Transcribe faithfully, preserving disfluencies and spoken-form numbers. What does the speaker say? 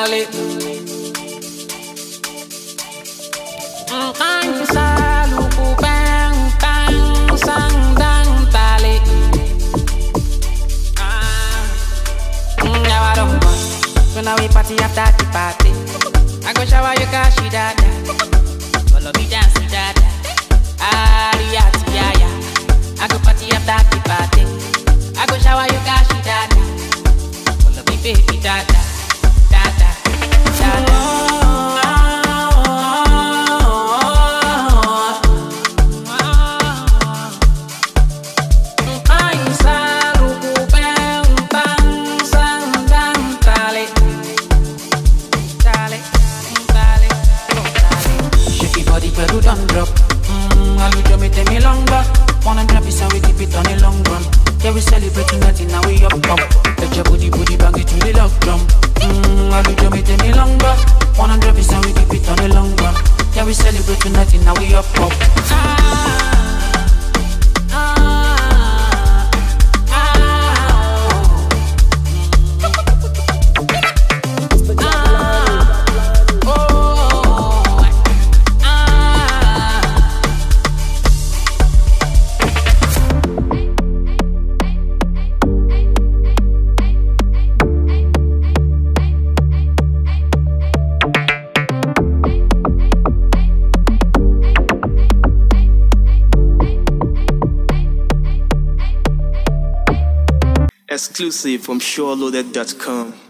tale. Ang saluku bang bang sang dang tale. Ah, now I don't go. So now we party after the party. I go shower you cause she dada. Follow me dance with dada. Ah, yeah, yeah, yeah. I go party after the party. I go shower you cause she dada. Follow me baby dada. Dada, dada. Peru don't drop. Mmm, Alujo me take me long back. Wanna drop it so we keep it on the long run. Yeah, we celebrate tonight and now we up up. Let your booty booty bang it to the lock drum. Mmm, Alujo me take me long back. Wanna drop it so we keep it on the long run. Yeah, we celebrate tonight and now we up up. Ah, ah. Exclusive from SureLoaded dot com.